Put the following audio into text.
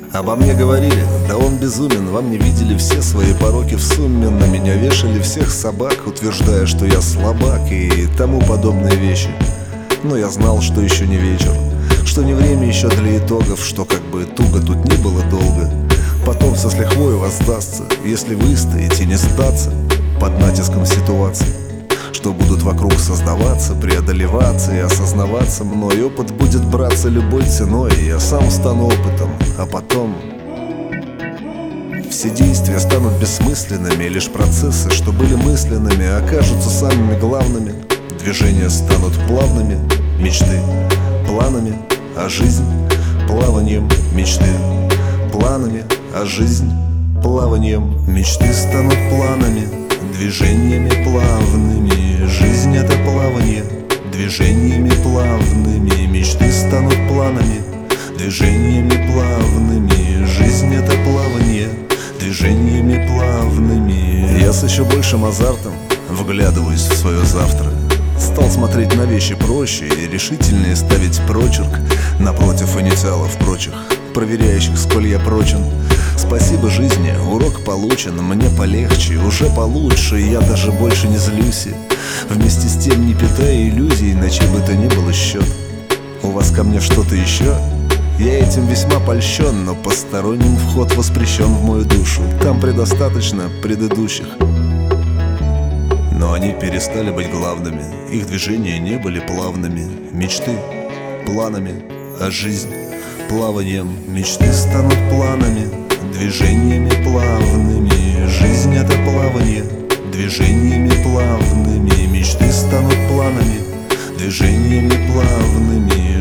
Обо мне говорили, да он безумен. Во мне видели все свои пороки в сумме. На меня вешали всех собак, утверждая, что я слабак и тому подобные вещи. Но я знал, что еще не вечер, что не время еще для итогов, что как бы туго тут не было долго. Потом все с лихвой воздастся, если выстоять и не сдаться под натиском ситуации, что будут вокруг создаваться, преодолеваться и осознаваться мной. Опыт будет браться любой ценой, и я сам стану опытом, а потом все действия станут бессмысленными, и лишь процессы, что были мысленными, окажутся самыми главными. Движения станут плавными, мечты планами, а жизнь плаванием мечты планами, а жизнь плаванием. Мечты станут планами, движениями плавными. Жизнь — это плавание, движениями плавными. Мечты станут планами, движениями плавными. Жизнь — это плавание, движениями плавными. Я с еще большим азартом вглядываюсь в свое завтра. Стал смотреть на вещи проще и решительнее ставить прочерк напротив инициалов прочих, проверяющих, сколь я прочен. Спасибо жизни, урок получен, мне полегче, уже получше, и я даже больше не злюсь. Вместе с тем не питая иллюзий, на чей бы то ни было счет. У вас ко мне что-то еще? Я этим весьма польщен, но посторонним вход воспрещен в мою душу. Там предостаточно предыдущих. Но они перестали быть главными, их движения не были плавными. Мечты планами, а жизнь плаванием. Мечты станут планами, движениями плавными. Жизнь — это плавание, движениями плавными. Мечты станут планами, движениями плавными.